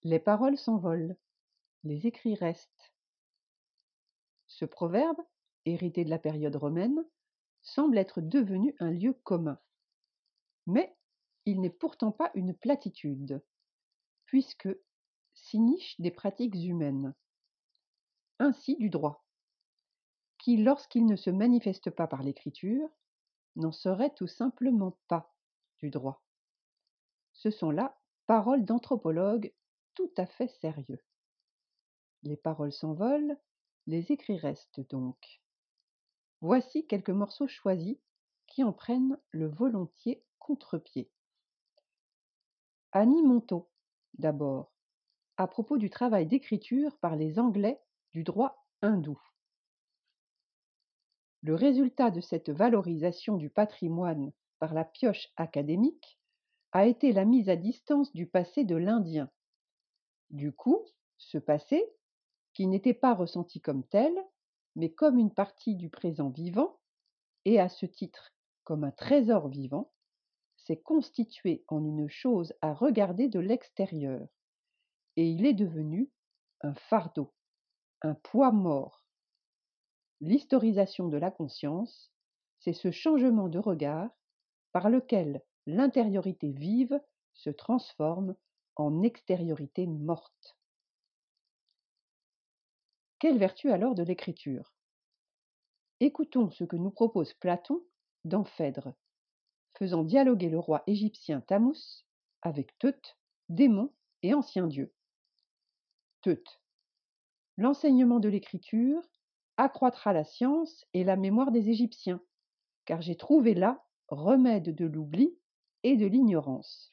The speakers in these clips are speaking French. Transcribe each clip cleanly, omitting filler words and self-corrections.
Les paroles s'envolent, les écrits restent. Ce proverbe, hérité de la période romaine, semble être devenu un lieu commun. Mais il n'est pourtant pas une platitude, puisque s'y nichent des pratiques humaines. Ainsi du droit, qui, lorsqu'il ne se manifeste pas par l'écriture, n'en serait tout simplement pas du droit. Ce sont là paroles d'anthropologues tout à fait sérieux. Les paroles s'envolent, les écrits restent donc. Voici quelques morceaux choisis qui en prennent le volontiers contre-pied. Annie Montaut, d'abord, à propos du travail d'écriture par les Anglais du droit hindou. Le résultat de cette valorisation du patrimoine par la pioche académique a été la mise à distance du passé de l'Indien. Du coup, ce passé, qui n'était pas ressenti comme tel, mais comme une partie du présent vivant, et à ce titre comme un trésor vivant, s'est constitué en une chose à regarder de l'extérieur, et il est devenu un fardeau, un poids mort. L'historisation de la conscience, c'est ce changement de regard par lequel l'intériorité vive se transforme en extériorité morte. Quelle vertu alors de l'écriture? Écoutons ce que nous propose Platon dans Phèdre, faisant dialoguer le roi égyptien Thammuz avec Teut, démon et ancien dieu. Teut. L'enseignement de l'écriture accroîtra la science et la mémoire des Égyptiens, car j'ai trouvé là remède de l'oubli et de l'ignorance.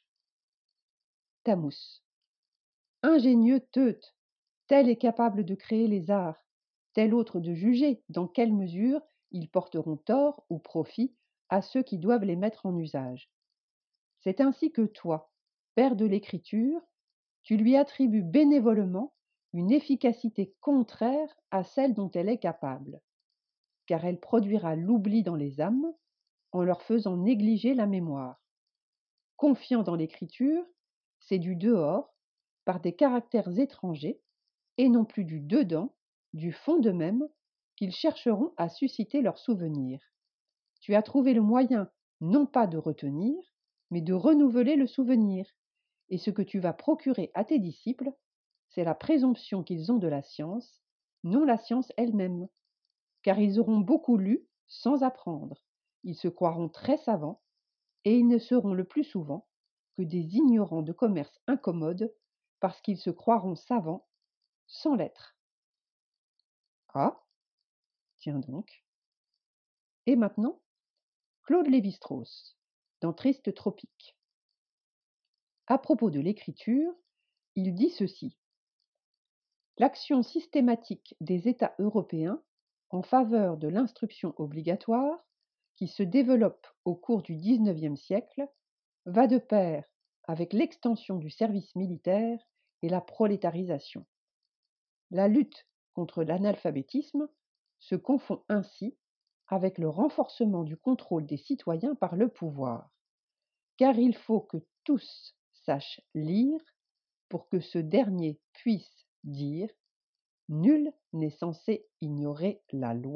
Thammuz. Ingénieux Teut, tel est capable de créer les arts, tel autre de juger dans quelle mesure ils porteront tort ou profit à ceux qui doivent les mettre en usage. C'est ainsi que toi, père de l'écriture, tu lui attribues bénévolement une efficacité contraire à celle dont elle est capable, car elle produira l'oubli dans les âmes en leur faisant négliger la mémoire. Confiant dans l'écriture, c'est du dehors, par des caractères étrangers, et non plus du dedans, du fond d'eux-mêmes, qu'ils chercheront à susciter leurs souvenirs. Tu as trouvé le moyen non pas de retenir, mais de renouveler le souvenir, et ce que tu vas procurer à tes disciples, c'est la présomption qu'ils ont de la science, non la science elle-même, car ils auront beaucoup lu sans apprendre, ils se croiront très savants, et ils ne seront le plus souvent que des ignorants de commerce incommode, parce qu'ils se croiront savants sans l'être. Ah, tiens donc. Et maintenant, Claude Lévi-Strauss, dans Triste Tropique. À propos de l'écriture, il dit ceci. L'action systématique des États européens en faveur de l'instruction obligatoire, qui se développe au cours du XIXe siècle, va de pair avec l'extension du service militaire et la prolétarisation. La lutte contre l'analphabétisme se confond ainsi avec le renforcement du contrôle des citoyens par le pouvoir, car il faut que tous sachent lire pour que ce dernier puisse dire « Nul n'est censé ignorer la loi ».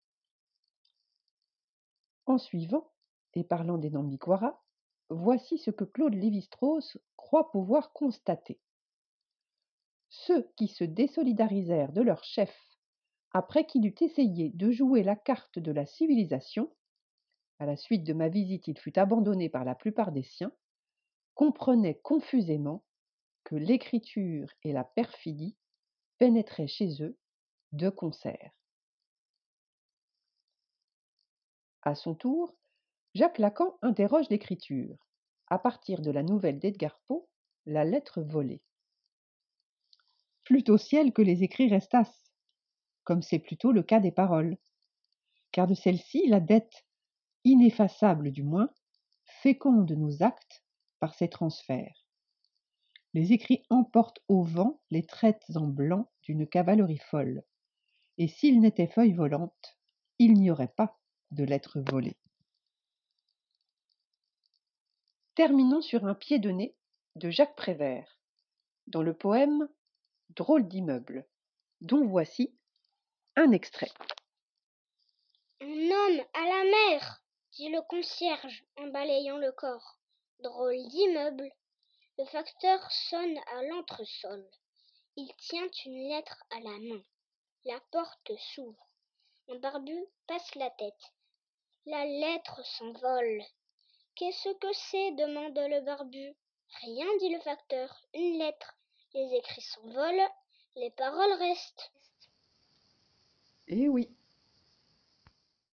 En suivant, et parlant des Nambikuara, voici ce que Claude Lévi-Strauss croit pouvoir constater. Ceux qui se désolidarisèrent de leur chef après qu'il eut essayé de jouer la carte de la civilisation, à la suite de ma visite il fut abandonné par la plupart des siens, comprenaient confusément que l'écriture et la perfidie pénétraient chez eux de concert. À son tour, Jacques Lacan interroge l'écriture, à partir de la nouvelle d'Edgar Poe, La lettre volée. Plût au ciel que les écrits restassent, comme c'est plutôt le cas des paroles, car de celles-ci la dette, ineffaçable du moins, féconde nos actes par ses transferts. Les écrits emportent au vent les traites en blanc d'une cavalerie folle, et s'ils n'étaient feuilles volantes, il n'y aurait pas de lettres volées. Terminons sur un pied de nez de Jacques Prévert, dans le poème Drôle d'immeuble, dont voici un extrait. Un homme à la mer, dit le concierge en balayant le corps. Drôle d'immeuble. Le facteur sonne à l'entresol. Il tient une lettre à la main. La porte s'ouvre. Un barbu passe la tête. La lettre s'envole. Qu'est-ce que c'est demande le barbu. Rien, dit le facteur. Une lettre. Les écrits s'envolent. Les paroles restent. Eh oui,